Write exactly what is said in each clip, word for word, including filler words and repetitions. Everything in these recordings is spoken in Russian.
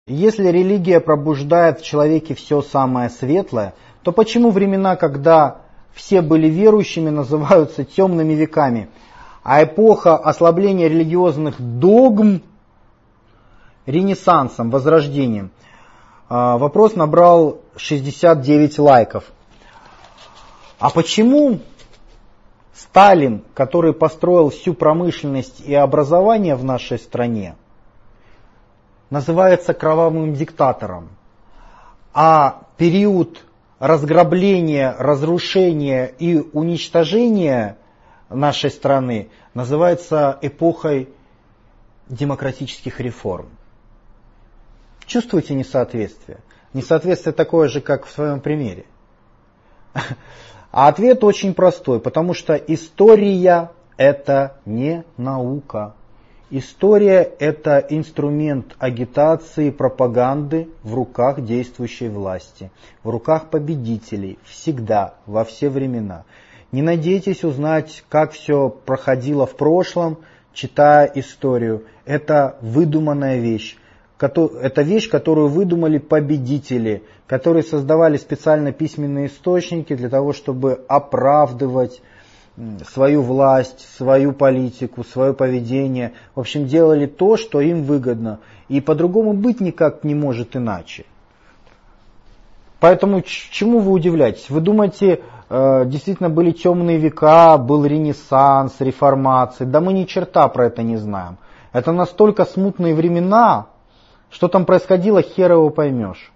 Если религия пробуждает в человеке все самое светлое, то почему времена, когда все были верующими, называются темными веками, а эпоха ослабления религиозных догм ренессансом, возрождением? Вопрос набрал шестьдесят девять лайков. А почему Сталин, который построил всю промышленность и образование в нашей стране, называется кровавым диктатором, а период разграбления, разрушения и уничтожения нашей страны называется эпохой демократических реформ? Чувствуете несоответствие? Несоответствие такое же, как в своем примере. А ответ очень простой, потому что история – это не наука. История – это инструмент агитации, пропаганды в руках действующей власти, в руках победителей, всегда, во все времена. Не надейтесь узнать, как все проходило в прошлом, читая историю. Это выдуманная вещь. Это вещь, которую выдумали победители, которые создавали специально письменные источники для того, чтобы оправдывать свою власть, свою политику, свое поведение. В общем, делали то, что им выгодно. И по-другому быть никак не может иначе. Поэтому чему вы удивляетесь? Вы думаете, действительно были темные века, был Ренессанс, реформация? Да мы ни черта про это не знаем. Это настолько смутные времена, что там происходило, хер его поймешь.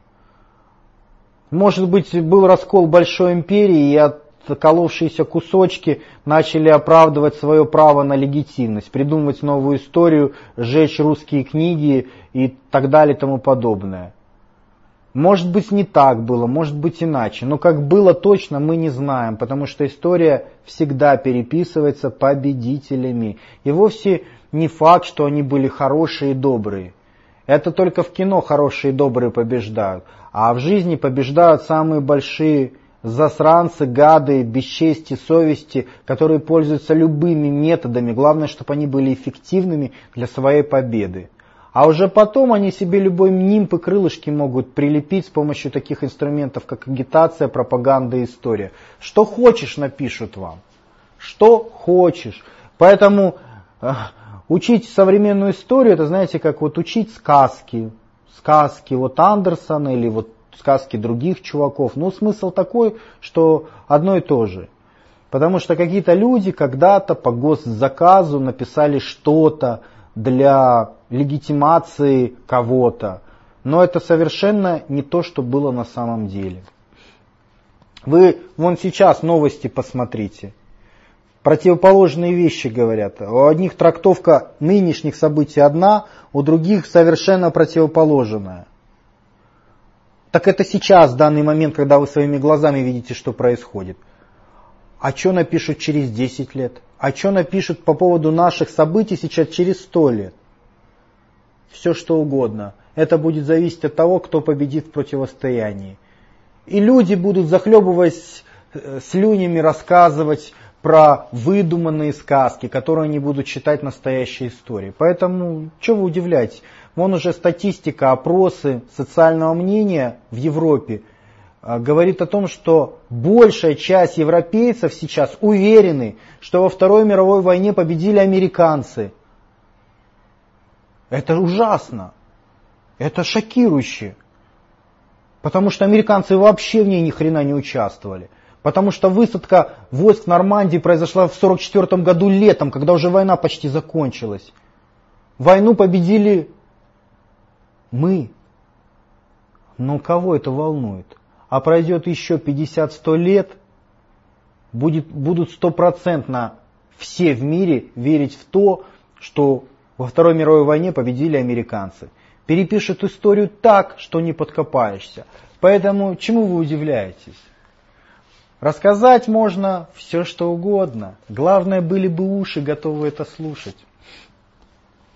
Может быть, был раскол большой империи, и отколовшиеся кусочки начали оправдывать свое право на легитимность, придумывать новую историю, сжечь русские книги и так далее и тому подобное. Может быть, не так было, может быть, иначе. Но как было точно, мы не знаем, потому что история всегда переписывается победителями. И вовсе не факт, что они были хорошие и добрые. Это только в кино хорошие и добрые побеждают. А в жизни побеждают самые большие засранцы, гады, без чести, совести, которые пользуются любыми методами. Главное, чтобы они были эффективными для своей победы. А уже потом они себе любой нимб и крылышки могут прилепить с помощью таких инструментов, как агитация, пропаганда и история. Что хочешь, напишут вам. Что хочешь. Поэтому учить современную историю, это, знаете, как вот учить сказки. Сказки вот Андерсона или вот сказки других чуваков. Но смысл такой, что одно и то же. Потому что какие-то люди когда-то по госзаказу написали что-то для легитимации кого-то. Но это совершенно не то, что было на самом деле. Вы вон сейчас новости посмотрите. Противоположные вещи говорят. У одних трактовка нынешних событий одна, у других совершенно противоположная. Так это сейчас, в данный момент, когда вы своими глазами видите, что происходит. А что напишут через десять лет? А что напишут по поводу наших событий сейчас через сто лет? Все что угодно. Это будет зависеть от того, кто победит в противостоянии. И люди будут, захлебываясь слюнями, рассказывать про выдуманные сказки, которые они будут считать настоящей историей. Поэтому, что вы удивляетесь? Вон уже статистика, опросы социального мнения в Европе говорит о том, что большая часть европейцев сейчас уверены, что во Второй мировой войне победили американцы. Это ужасно. Это шокирующе. Потому что американцы вообще в ней ни хрена не участвовали. Потому что высадка войск в Нормандии произошла в сорок четвёртом году летом, когда уже война почти закончилась. Войну победили мы. Но кого это волнует? А пройдет еще пятьдесят-сто лет, будет, будут стопроцентно все в мире верить в то, что во Второй мировой войне победили американцы. Перепишут историю так, что не подкопаешься. Поэтому чему вы удивляетесь? Рассказать можно все, что угодно. Главное, были бы уши готовы это слушать.